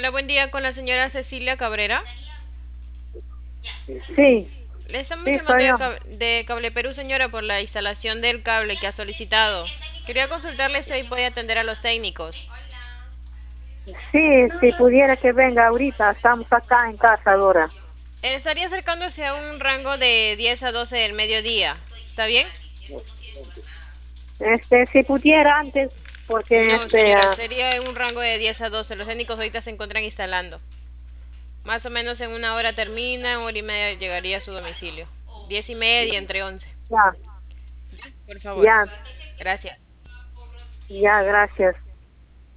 Hola, buen día con la señora Cecilia Cabrera. Sí, Le estamos sí, llamando soy yo. de Cable Perú, señora, por la instalación del cable que ha solicitado. Quería consultarle si hoy puede atender a los técnicos. Sí, si pudiera que venga ahorita, estamos acá en casa ahora. Estaría acercándose a un rango de 10 a 12 del mediodía. ¿Está bien? Si pudiera antes, porque No, señora, sería en un rango de 10 a 12. Los técnicos ahorita se encuentran instalando. Más o menos en una hora termina, en hora y media llegaría a su domicilio. 10:30 entre 11. ya, Por favor. ya, Gracias. ya, gracias.